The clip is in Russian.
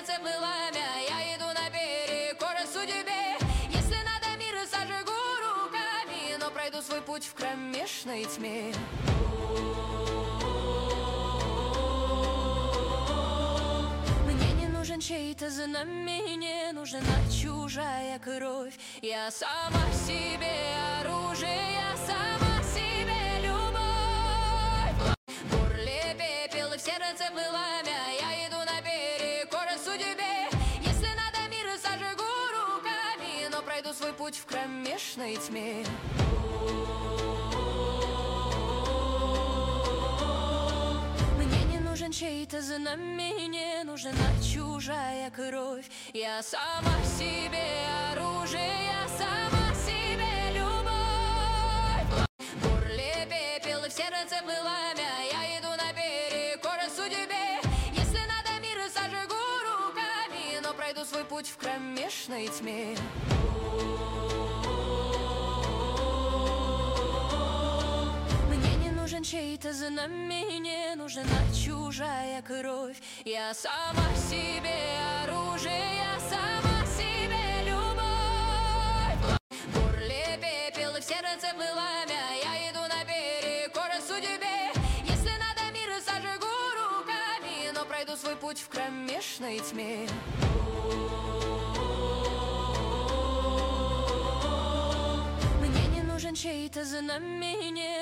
сердце пламя, я иду наперекор судьбе. Если надо, мир сожгу руками, но пройду свой путь в кромешной тьме. Мне не нужен чей-то знамя, не нужна чужая кровь. Я сама себе оружие, я сама себе любовь. В горле пепел, в сердце пламя, я иду наперекор судьбе. Если надо, мир сожгу руками, но пройду свой путь в кромешной тьме. Мне не нужен чей-то знамя, не нужна чужая кровь. Я сама себе оружие, я сама себе любовь. В горле пепел, в сердце пламя, я иду наперекор судьбе. Если надо, мир сожгу руками, но пройду свой путь в кромешной тьме. Мне не нужен чей-то знамя, не нужна чужая кровь. Я сама себе оружие, я сама себе любовь. В горле пепел, в сердце пламя, я иду наперекор судьбе. Если надо, мир сожгу руками, но пройду свой путь в кромешной тьме. Мне не нужен чей-то знамя, не